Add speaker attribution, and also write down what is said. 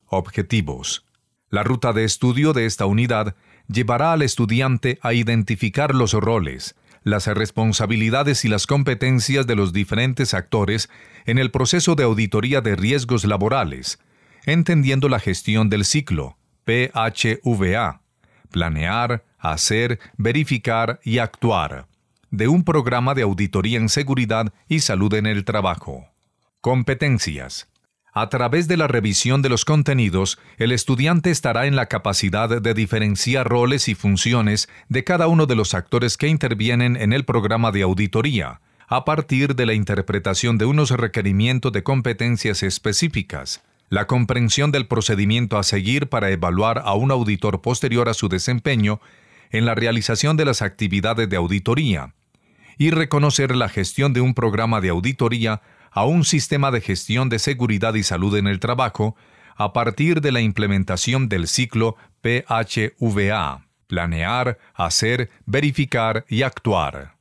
Speaker 1: objetivos. La ruta de estudio de esta unidad llevará al estudiante a identificar los roles, las responsabilidades y las competencias de los diferentes actores en el proceso de auditoría de riesgos laborales, entendiendo la gestión del ciclo, PHVA, planear, hacer, verificar y actuar, de un programa de auditoría en seguridad y salud en el trabajo. Competencias. A través de la revisión de los contenidos, el estudiante estará en la capacidad de diferenciar roles y funciones de cada uno de los actores que intervienen en el programa de auditoría, a partir de la interpretación de unos requerimientos de competencias específicas, la comprensión del procedimiento a seguir para evaluar a un auditor posterior a su desempeño en la realización de las actividades de auditoría, y reconocer la gestión de un programa de auditoría a un sistema de gestión de seguridad y salud en el trabajo a partir de la implementación del ciclo PHVA, planear, hacer, verificar y actuar.